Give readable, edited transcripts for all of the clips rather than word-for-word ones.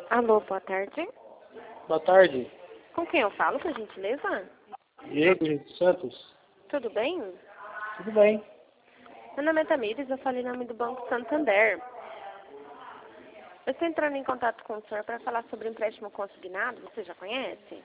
Alô, boa tarde. Boa tarde. Com quem eu falo, por gentileza? Diego Santos. Tudo bem? Tudo bem. Meu nome é Tamires, eu falo em nome do Banco Santander. Eu estou entrando em contato com o senhor para falar sobre empréstimo consignado. Você já conhece?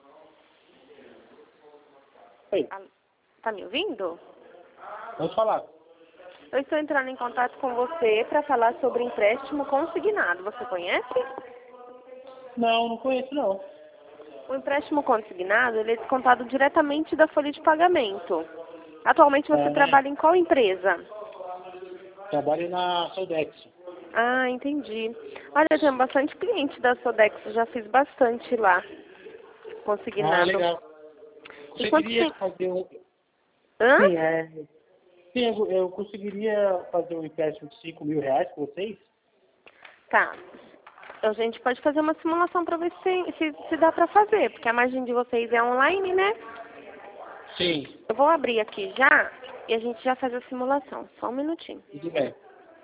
Oi, Tá me ouvindo? vamos falar. Eu estou entrando em contato com você para falar sobre empréstimo consignado. Você conhece? Não conheço não. O empréstimo consignado, ele é descontado diretamente da folha de pagamento. Atualmente você trabalha em qual empresa? Trabalho na Sodex. Ah, entendi. Olha, eu tenho bastante cliente da Sodex, eu já fiz bastante lá, consignado. Legal. E Você quanto queria tempo? fazer um... Hã? Sim, eu conseguiria fazer um empréstimo de R$ 5.000 com vocês? Tá. A gente pode fazer uma simulação para ver se dá para fazer, porque a margem de vocês é online, né? Sim, Eu vou abrir aqui já e a gente já faz a simulação. Só um minutinho. tudo bem.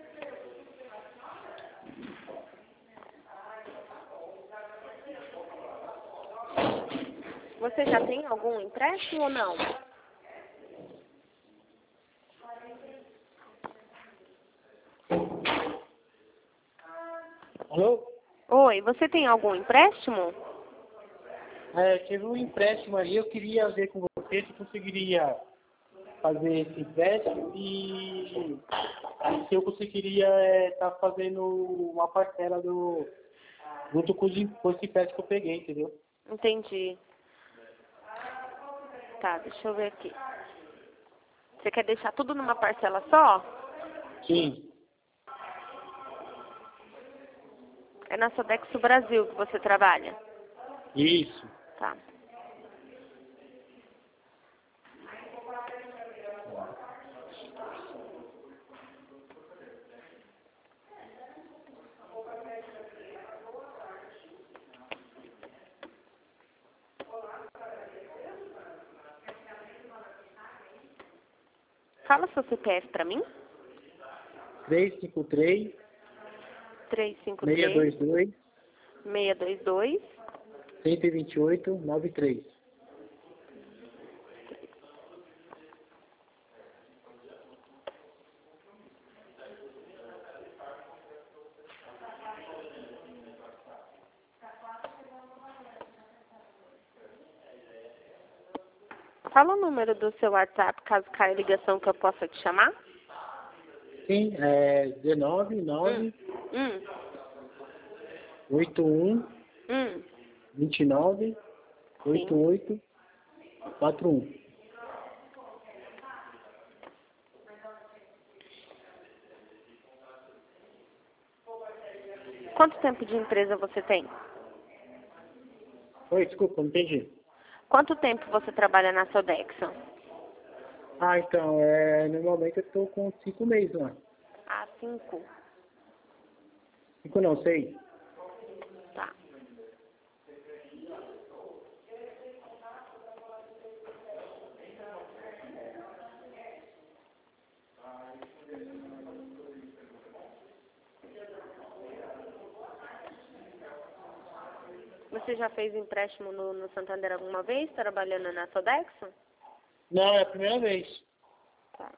Você já tem algum empréstimo ou não? Alô? Oi, você tem algum empréstimo? Tive um empréstimo ali, eu queria ver com você se conseguiria fazer esse empréstimo e se eu conseguiria estar fazendo uma parcela junto com esse empréstimo que eu peguei, entendeu? Entendi. Tá, deixa eu ver aqui. Você quer deixar tudo numa parcela só? Sim, É na Sodexo Brasil que você trabalha? isso. Tá. Fala seu CPF pra mim. 353 353 622 622. 128 93. Fala o número do seu WhatsApp, caso caia a ligação que eu possa te chamar. Sim, é 19 Hum, 9 hum, 81 hum. 29 Sim. 88 41. Quanto tempo de empresa você tem? Oi, desculpa, não entendi. Quanto tempo você trabalha na Sodexo? Então, normalmente eu estou com 5 meses lá. Ah, 5. 5 não, 6. Tá. Você já fez empréstimo no Santander alguma vez, trabalhando na Sodexo? Não, é a primeira vez. Tá.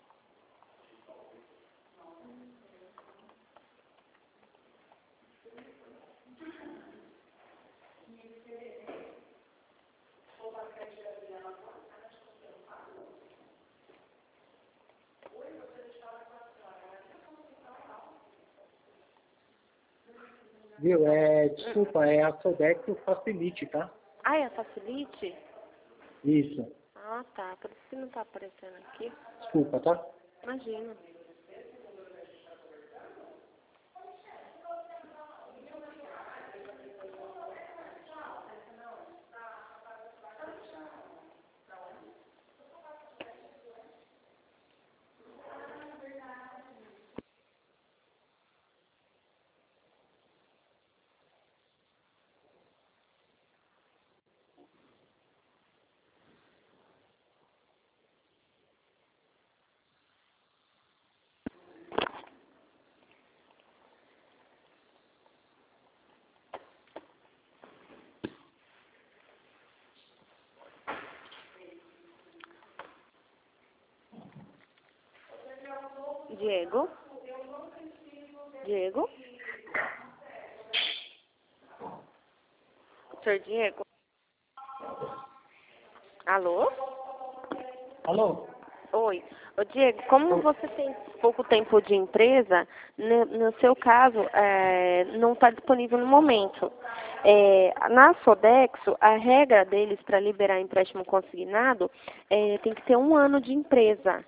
Viu? Desculpa, é a Sodex Facilite, tá? Ah, é a Facilite? Isso. Ah, tá. Por isso que não tá aparecendo aqui. Desculpa, tá? Imagina. Diego? Diego? Senhor Diego? Alô? Alô? Oi. Ô, Diego, como você tem pouco tempo de empresa, no seu caso, não está disponível no momento. Na Sodexo, a regra deles para liberar empréstimo consignado tem que ter 1 ano de empresa.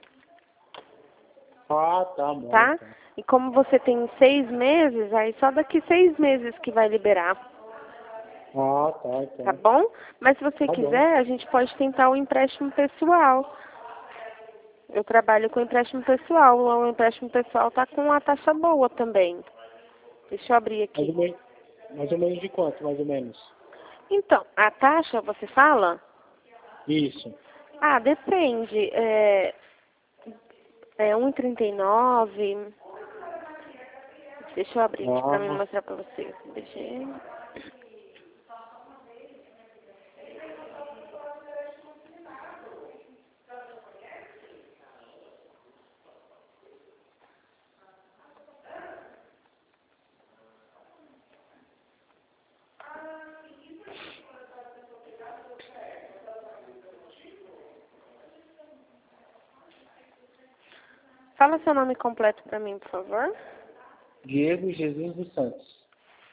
Ah, tá bom. Tá? Tá. E como você tem 6 meses, aí só daqui 6 meses que vai liberar. Ah, tá. Tá bom? Mas se você Tá bom. quiser, a gente pode tentar o empréstimo pessoal. Eu trabalho com empréstimo pessoal. O empréstimo pessoal tá com uma taxa boa também. Deixa eu abrir aqui. Mais ou menos de quanto, mais ou menos? Então, a taxa, você fala? Isso. Ah, depende. É 1,39. Deixa eu abrir aqui pra me Ah, mostrar pra você. Deixa eu... Fala seu nome completo pra mim, por favor. Diego Jesus dos Santos.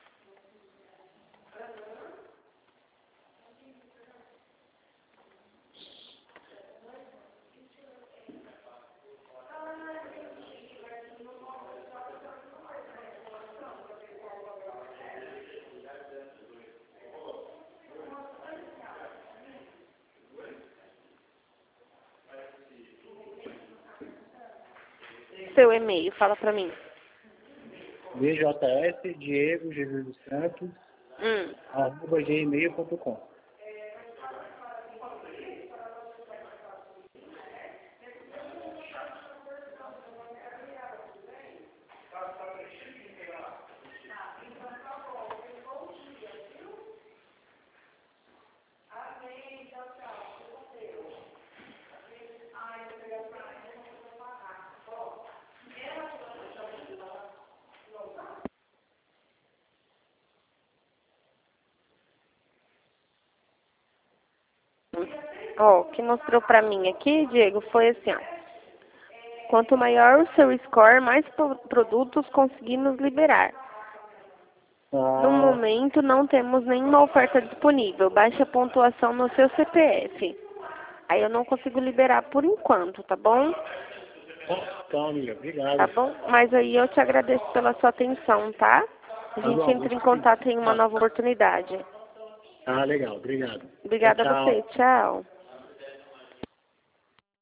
Seu e-mail, fala pra mim. BJS Diego Jesus dos Santos @gmail.com. Ó, o que mostrou pra mim aqui, Diego, foi assim, ó. Quanto maior o seu score, mais produtos conseguimos liberar. No Ah, momento, não temos nenhuma oferta disponível. Baixe a pontuação no seu CPF. Aí eu não consigo liberar por enquanto, tá bom? tá, amiga. Tá Obrigado. bom? Mas aí eu te agradeço pela sua atenção, tá? A Tá gente bom, entra em gostei. contato em uma Tá, nova oportunidade. tá legal. Obrigado. Tchau, Obrigada a você. tchau. Tchau.